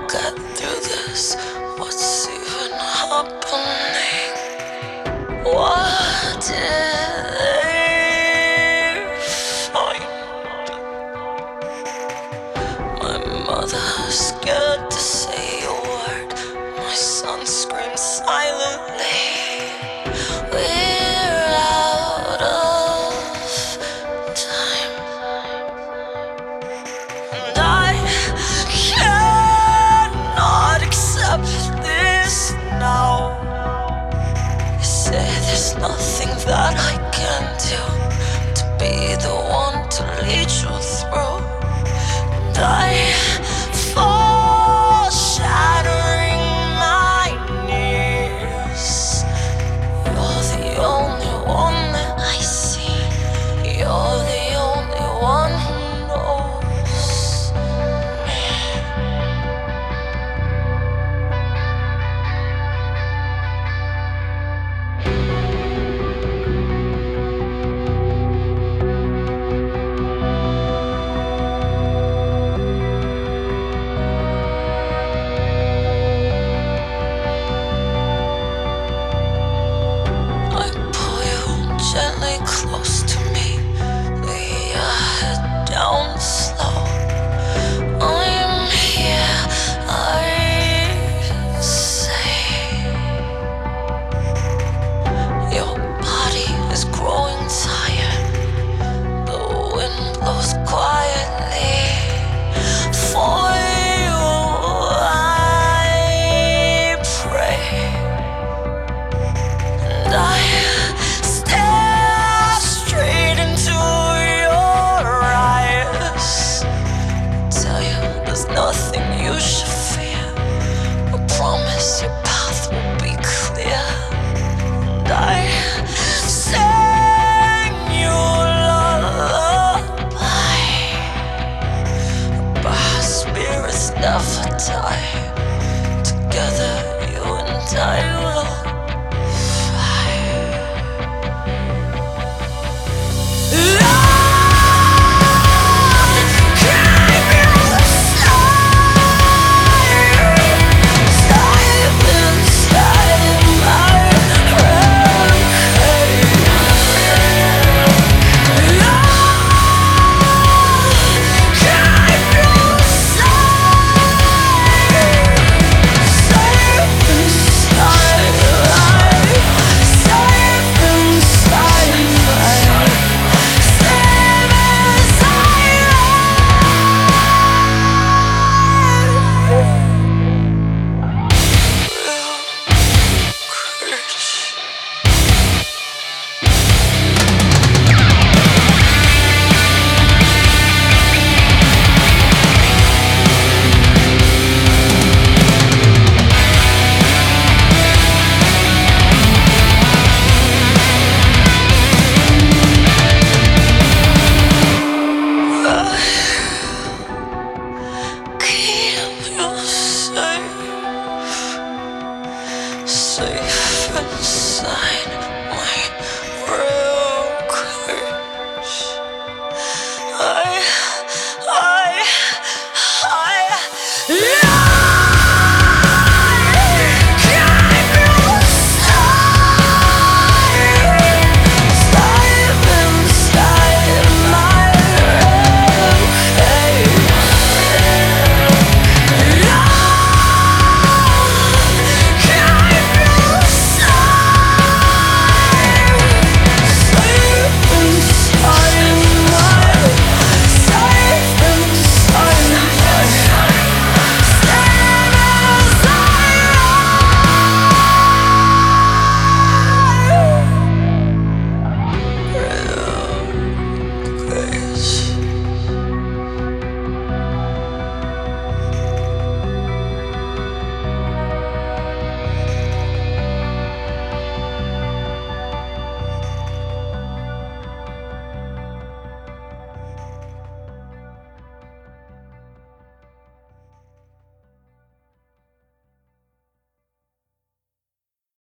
get through this? What's even happening? What did they find? My mother scared to say a word. My son screams silently. We're out of time, and I cannot accept this now. You say there's nothing that I can do to be the one to lead you through, and I fall shattering my knees. You're the only one that I see. You're the only one who knows me. I pull you gently close to me, lay your head down slow. I'm here, I say. Your body is growing tired. The wind blows quietly. For you, I pray. And I stare straight into your eyes. Tell you there's nothing you should fear. I promise your path will be clear. And I sing you lullaby. But our spirits never die. Together, you and I will